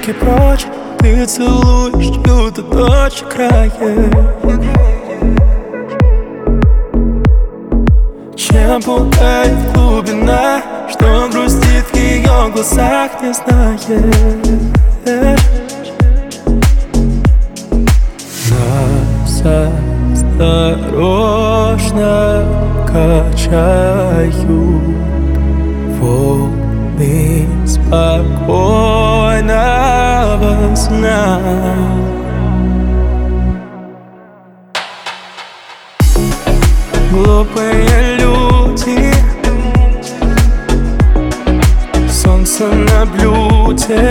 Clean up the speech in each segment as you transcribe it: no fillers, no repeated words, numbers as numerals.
руки прочь, ты целуешь чью-то дочь крае. Чем пугает глубина, что грустит в ее глазах, не знаешь. Нас осторожно качают волны спокойного сна. Глупые люди, солнце на блюде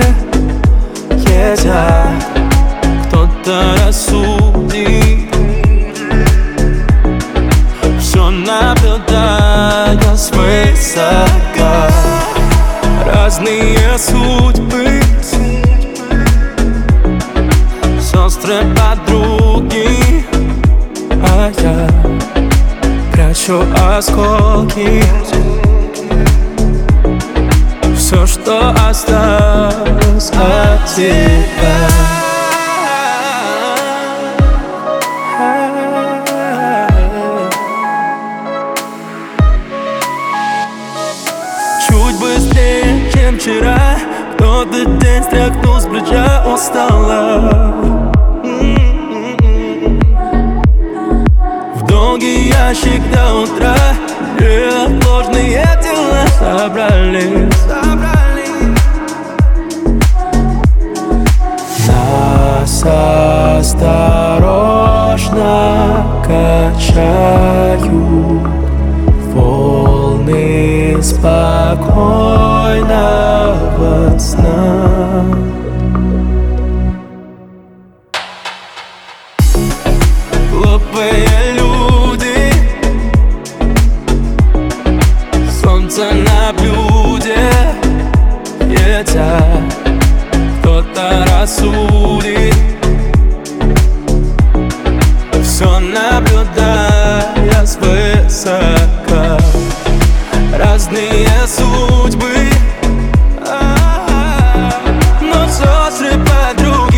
едят, кто-то рассудит, все наблюдая свысока. Разные судьбы, сестры, подруги, а я прячу осколки. Все, что осталось от тебя. Чуть быстрее, чем вчера, кто-то день стряхнул с плеча устала. В долгий ящик до утра неотложные дела собрали. Нас осторожно качают волны спокойного сна. Глупые люди, солнце на блюде едят, кто-то рассудит, все наблюдая свысока. Разные судьбы, но сестры, подруги,